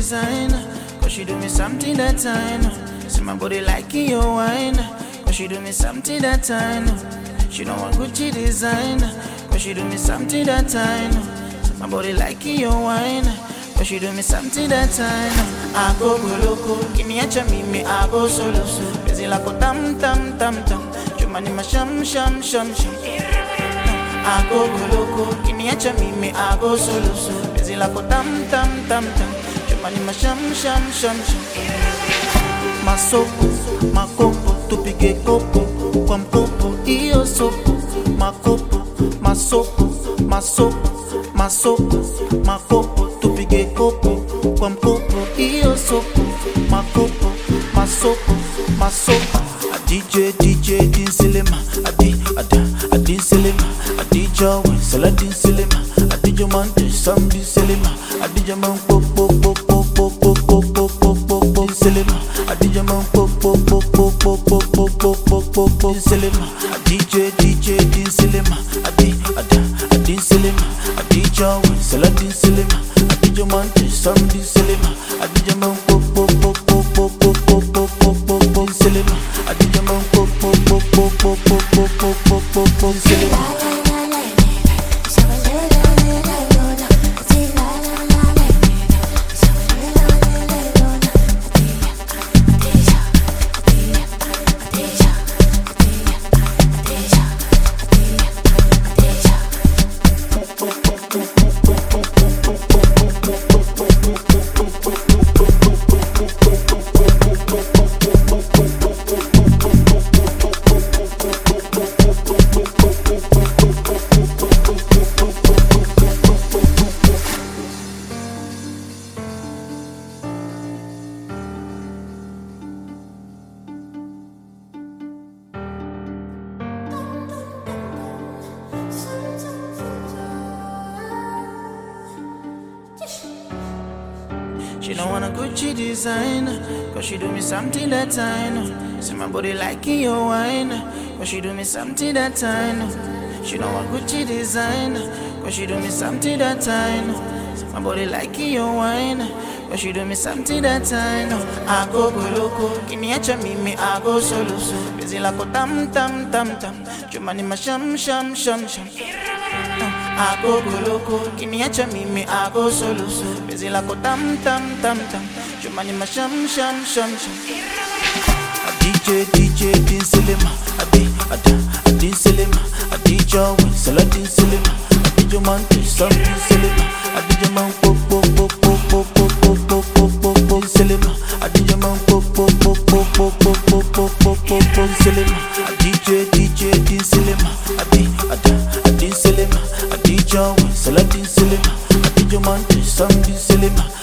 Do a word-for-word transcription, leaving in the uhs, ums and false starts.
designer, cause she do me something that I know. See my body like your wine, cause she do me something that I know. She know I'm Gucci designer, cause she do me something that I know. See my body like your wine, cause she do me something that I know. I go go loco, give me a chamimi, I go solo. Busy like a tam tam tam tam, Jumani ma sham sham sham sham. I go go loco, give me a chamimi, I go solo. Busy like a tam tam tam tam, Jumani ma sham sham sham sham. Masoko, makopo, tupige kopo, kwa mkopo, iyo sopo. Makopo, masoko, masoko, masoko, makopo, tupige kopo, kwa mkopo, iyo sopo. Makopo, masoko, masoko. A D J, D J, din silema. A D, a da, a din silema. A D J, when sala din silema. A D J man, some din silema. A D J man, pop, pop, pop, pop, pop, pop, pop, pop, pop, pop, pop, silema. A D J man, pop, pop, pop, pop, pop, pop, pop, pop, pop, pop, pop, silema. A D J, D J, din silema. A D, a da, a din silema. A D J, when sala din silema. A D J man, some din silema. A D J man, pop, pop, pop, pop, pop, pop, pop, pop, pop, pop, pop, silema. A D J man, pop, pop, pop, pop, pop, pop, pop, pop, pop, pop, pop, silema. She don't wanna Gucci designer, cause she do me something that I know. See my body like your wine, cause she do me something that I know. She don't want Gucci designer, cause she do me something that I know. See my body like your wine, cause she do me something that I know. I go go loco, give me a chamimi, I go solo. Busy like a tam tam tam tam, Jumani ma sham sham sham sham. I go go loco, give me a chamimi, I go solo. Busy like a tam tam tam tam, Jumani ma sham sham sham sham. A D J, D J, din silema. A D, a da, a din silema. A D J, when sala din silema. A D J man, some din silema. A D J man, pop, pop, pop, pop, pop, pop, pop, pop, pop, pop, pop, silema. A D J man, pop, pop, pop, pop, pop, pop, pop, pop, pop, pop, pop, silema. A D J, D J, din silema. A D, a da, a din silema. A D J, when sala din silema. A D J man, some din silema.